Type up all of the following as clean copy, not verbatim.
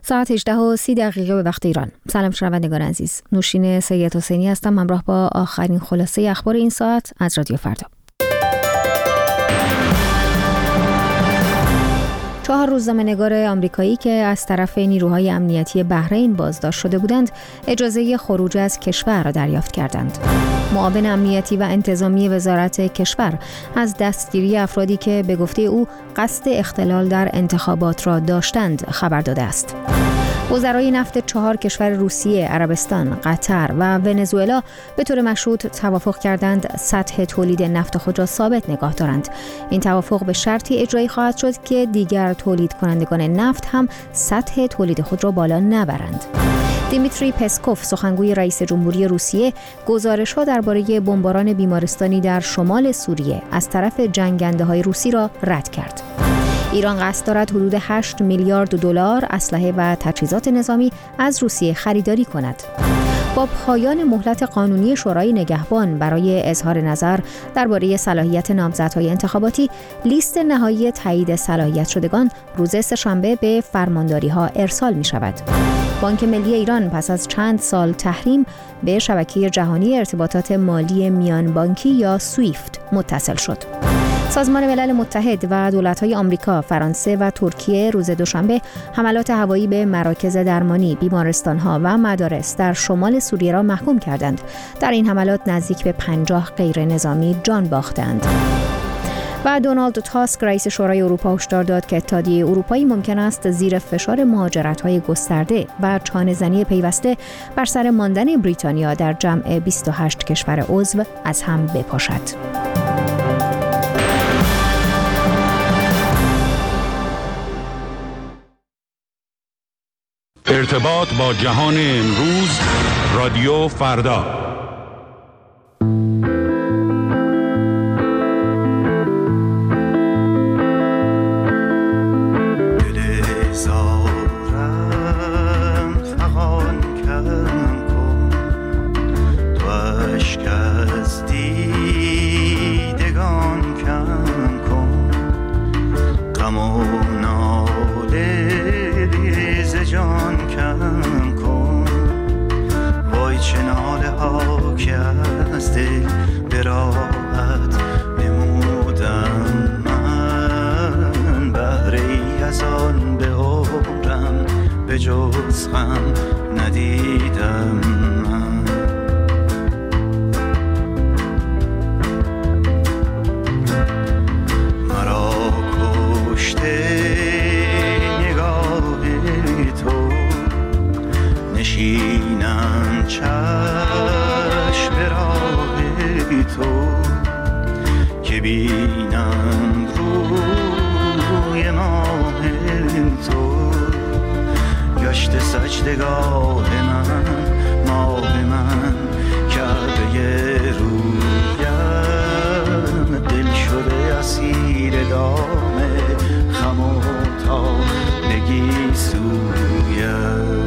ساعت 18:30 به وقت ایران. سلام شنوندگان عزیز. نوشین سید حسینی هستم همراه با آخرین خلاصه اخبار این ساعت از رادیو فردا. 4 روزنامه‌نگار آمریکایی که از طرف نیروهای امنیتی بحرین بازداشت شده بودند، اجازه خروج از کشور را دریافت کردند. معاون امنیتی و انتظامی وزارت کشور از دستگیری افرادی که به گفته او قصد اختلال در انتخابات را داشتند خبر داده است. وزرای نفت 4 کشور روسیه، عربستان، قطر و ونزوئلا به طور مشروط توافق کردند سطح تولید نفت خود را ثابت نگاه دارند. این توافق به شرطی اجرایی خواهد شد که دیگر تولید کنندگان نفت هم سطح تولید خود را بالا نبرند. دیمیتری پسکوف، سخنگوی رئیس جمهوری روسیه، گزارش‌ها درباره بمباران بیمارستانی در شمال سوریه از طرف جنگنده‌های روسی را رد کرد. ایران قصد دارد حدود 8 میلیارد دلار اسلحه و تجهیزات نظامی از روسیه خریداری کند. با پایان مهلت قانونی شورای نگهبان برای اظهار نظر درباره صلاحیت نامزدهای انتخاباتی، لیست نهایی تایید صلاحیت شدگان روز سه‌شنبه به فرمانداری‌ها ارسال می‌شود. بانک ملی ایران پس از چند سال تحریم به شبکه جهانی ارتباطات مالی میان بانکی یا سویفت متصل شد. سازمان ملل متحد و دولت‌های آمریکا، فرانسه و ترکیه روز دوشنبه حملات هوایی به مراکز درمانی، بیمارستان‌ها و مدارس در شمال سوریه را محکوم کردند. در این حملات نزدیک به 50 غیر نظامی جان باختند. و دونالد تاسک، رئیس شورای اروپا، هشدار داد که اتحادیه اروپایی ممکن است زیر فشار مهاجرت‌های گسترده و چانه‌زنی پیوسته بر سر ماندن بریتانیا در جمع 28 کشور عضو از هم بپاشد. ارتباط با جهان امروز، رادیو فردا. جز غم ندیدم من. مرا کشته نگاه تو، نشینم چشم راه تو، که بینم روی ماه تو. گشت سجدگاه من، ماه من، کعبه رویم، دل شده اسیر دام خم و تابگی سویم.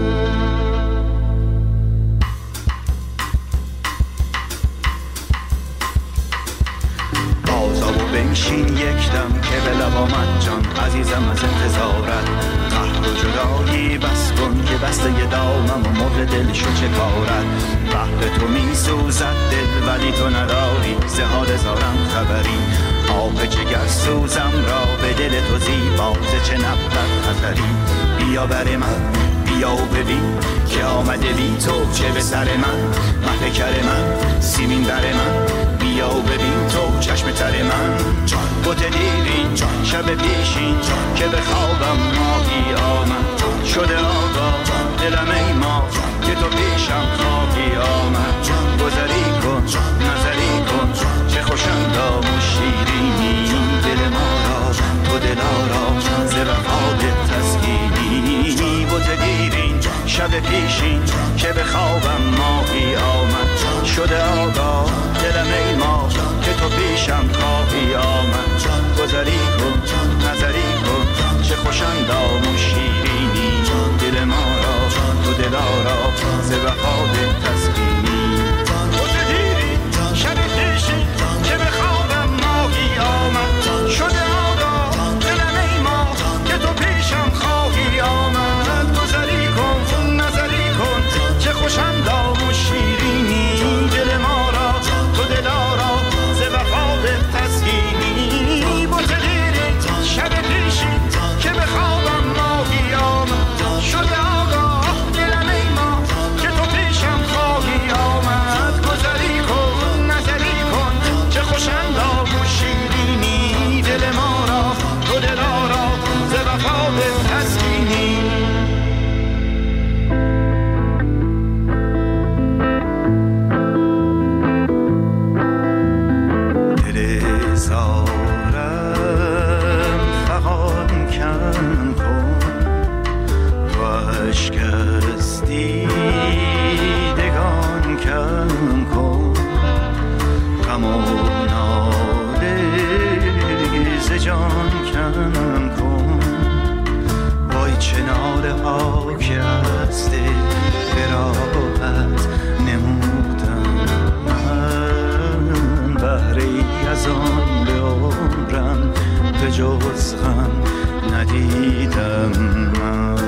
بازا و بنشین یک دم که به لب آمد جان عزیزم از انتظارت. قهر و جدایی بس کن که بسته ی دامم و مهر دل شو چه کارت. بهر تو می سوزد دل ولی تو نداری ز حال زارم خبری. آب جگر سوزم را به دل تو زیبا ز چه نبود خطری. بیا بر من بیا و ببین که آمده بی تو چه به سر من. محفکر من سیمین بر من، بیا و ببین تو چشم تر من. بوت دیرین شب پیشین که به خوابم ماهی آمد. شده آگاه دلم ای ما که تو پیشم خواهی آمد. گذری کن نظری کن چه خوشندام و شیرینی. دل ما را تو دلارا ز وفاد تسکینی. بوت دیرین شب پیشین که به خوابم ماهی آمد. شده آگاه دلم ای ما که تو پیشم خواهی آمد. گذری کن نظری کن چه خوشندام و شیرینی. دل ما را تو دلارا ز وفاد تسکینی. بوت دیرین شب پیشین که به خوابم ماهی آمد. شده آگاه دلم ای ما که تو پیشم خواهی آمد. گذری اشک از دیدگان کم کن، غم و ناله ز جان کم کن. وای چه ناله ها که از دل به راحت نمودم من، بهره ای از آن به عمرم به جز غم ندیدم من.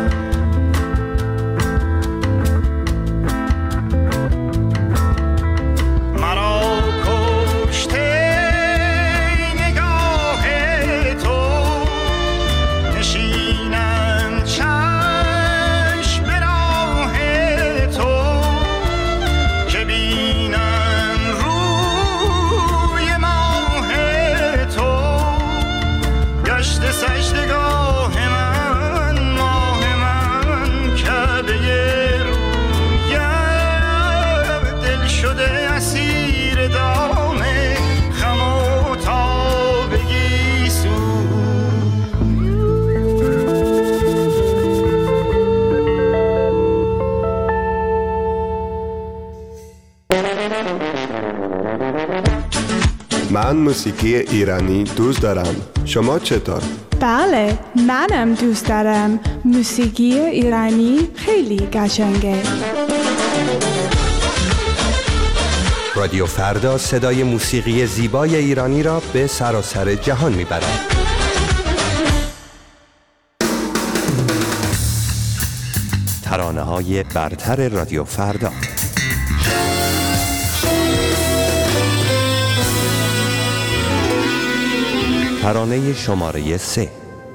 من موسیقی ایرانی دوست دارم. شما چطور؟ بله، منم دوست دارم. موسیقی ایرانی خیلی قشنگه. رادیو فردا صدای موسیقی زیبای ایرانی را به سراسر جهان میبرد. ترانه‌های برتر رادیو فردا. ترانه شماره 3.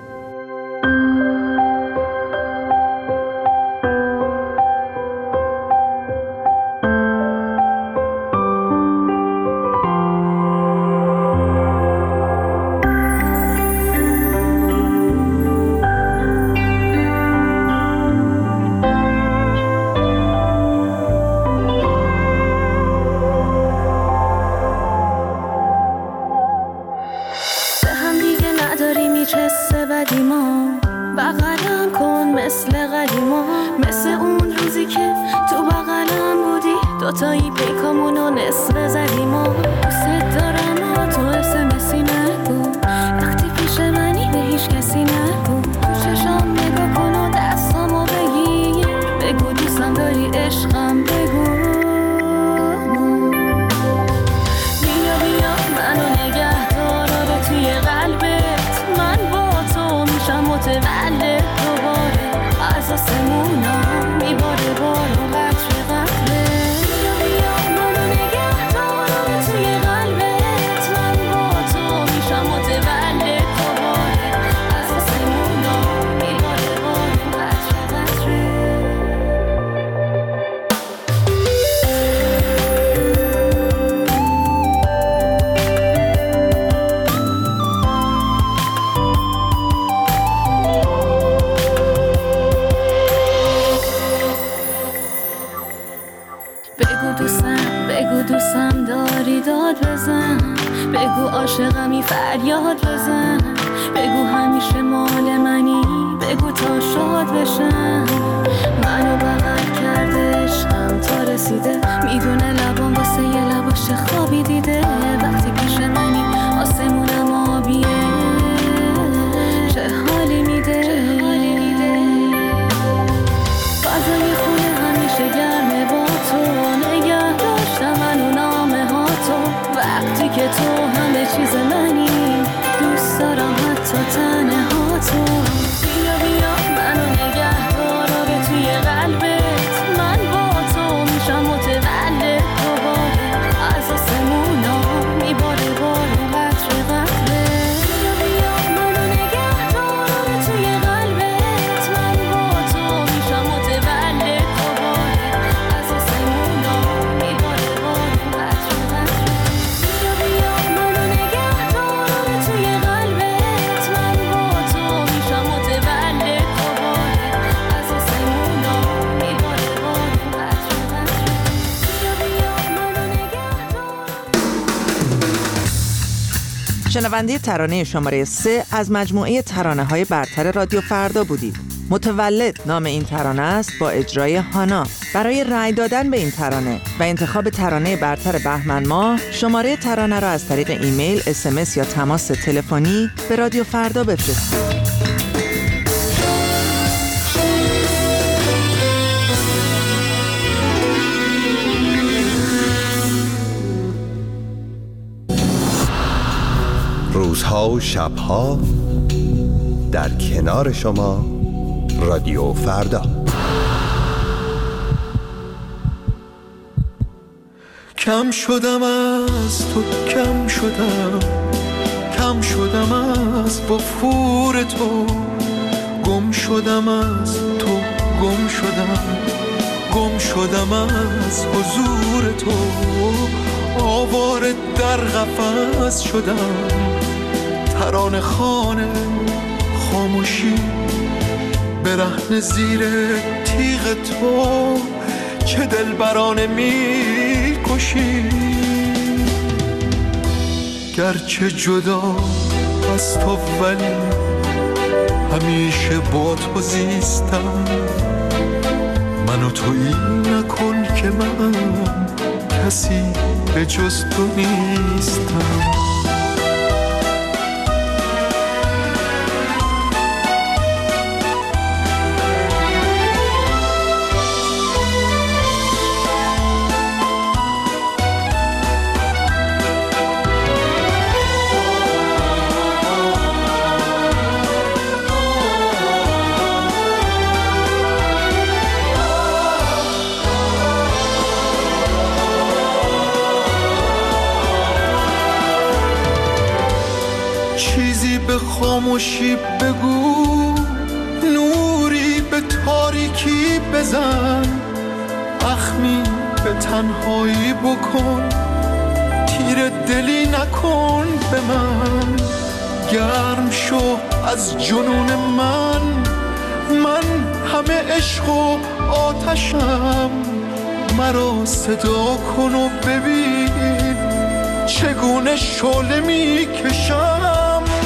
بغلم کن مثل قدیما، مثل اون روزی که تو بغلم بودی، دوتایی پیکامونو نصف زدیما. دوست دارم و تو اسمسی نگو، وقتی پیش منی به هیچ کسی نگو. تو چشام نگاه کن و دستامو بگیر، بگو دوستم داری عشقم بگو. بیا بیا منو نگه دار به توی قلبت، من با تو میشم متولد دوباره، از آسمونا میباره بارو قطر قطره. بیا بیا منو نگه دار به توی قلبت، من با تو میشم متولد دوباره، از آسمونا میباره بارو قطر قطره. بگو دوستم داری داد بزن، بگو عاشقمی فریاد بزن، بگو همیشه مال منی، بگو تا شاد بشم. منو بغل کرده عشقم تا رسیده، میدونه لبام واسه یه لباش خوابی دیده. وقتی پیش منی آسمونم آبیه، چه حالی میده. فضای خونه همیشه گرمه با تو، نگه داشتم منو نامه ها تو. وقتی که تو همه چیز منی، دوست دارم حتی تنه ها تو. بیا بیا منو نگه دار به توی قلبت، من با تو میشم متولد دوباره، از آسمونا میباره بارو قطر قطره. بیا بیا منو نگه دار به توی قلبت، من با تو میشم متولد دوباره، از آسمونا میباره بارو قطر قطره. بیا بیا منو نگه دار به توی قلبت، من با تو میشم متولد دوباره، از آسمونا میباره بارو قطر قطره. بیا بیا منو نگه دار. شنونده ترانه شماره 3 از مجموعه ترانه‌های برتر رادیو فردا بودید. متولد نام این ترانه است با اجرای هانا. برای رأی دادن به این ترانه و انتخاب ترانه برتر بهمن ماه شماره ترانه را از طریق ایمیل، SMS یا تماس تلفنی به رادیو فردا بفرستید. روزها و شبها در کنار شما رادیو فردا. کم شدم از تو، کم شدم از وفور تو، گم شدم از تو، گم شدم از حضور تو، آواره در قفس شدم، ترانه خانه خاموشی، برهنه زیر تیغ تو، چه دلبرانه میکشی. گرچه جدا از تو ولی همیشه با تو زیستم، منو تویی نکن که من کسی به جز تو نیستم. به خاموشی بگو، نوری به تاریکی بزن، اخمی به تنهایی بکن، تیر دلی نکن به من، گرم شو از جنون من همه عشق و آتشم، مرا صدا کن و ببین چگونه شعله میکشم.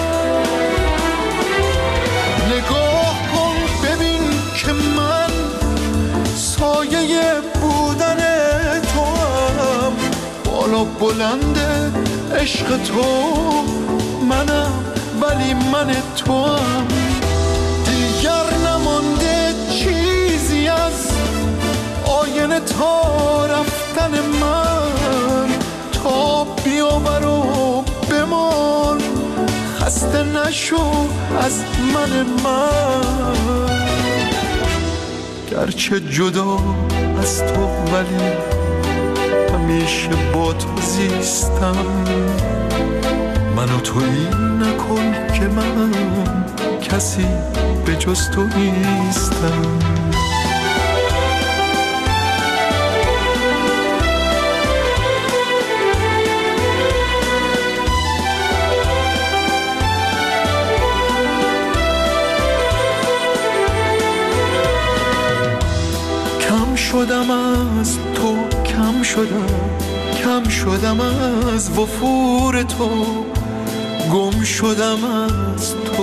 نگاه کن ببین که من سایه بودن تو هم، بالا بلند عشق تو منم ولی من تو هم. دیگر نمانده چیزی از آینه تا رفتن من، تا بیاور و بمان، خسته نشو از من. گرچه جدا از تو ولی همیشه با تو زیستم، منو تویی نکن که من کسی به جز تو نیستم. شدم از تو، کم شدم از وفور تو، گم شدم از تو،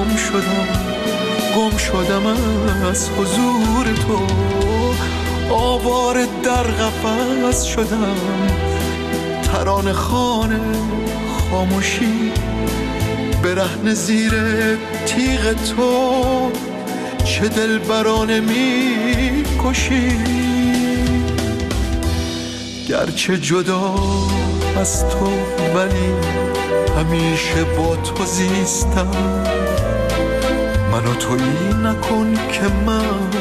گم شدم از حضور تو، آواره در قفس شدم، ترانه خانه خاموشی، برهنه زیر تیغ تو، چه دلبرانه میکشی. گرچه جدا از تو ولی همیشه با تو زیستم، منو تویی نکن که من